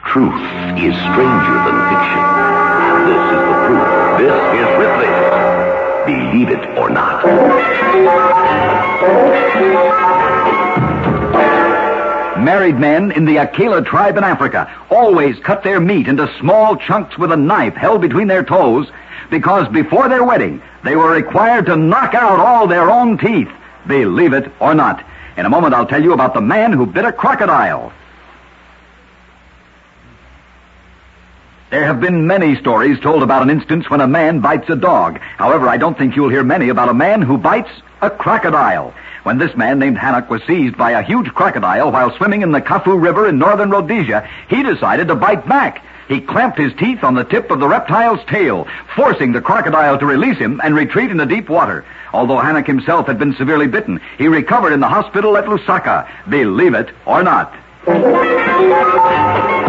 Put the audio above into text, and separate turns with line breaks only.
Truth is stranger than fiction. This is the proof. This is Ripley. Believe it or not.
Married men in the Aquila tribe in Africa always cut their meat into small chunks with a knife held between their toes because before their wedding, they were required to knock out all their own teeth. Believe it or not. In a moment, I'll tell you about the man who bit a crocodile. There have been many stories told about an instance when a man bites a dog. However, I don't think you'll hear many about a man who bites a crocodile. When this man named Hannock was seized by a huge crocodile while swimming in the Kafu River in northern Rhodesia, he decided to bite back. He clamped his teeth on the tip of the reptile's tail, forcing the crocodile to release him and retreat into deep water. Although Hannock himself had been severely bitten, he recovered in the hospital at Lusaka. Believe it or not.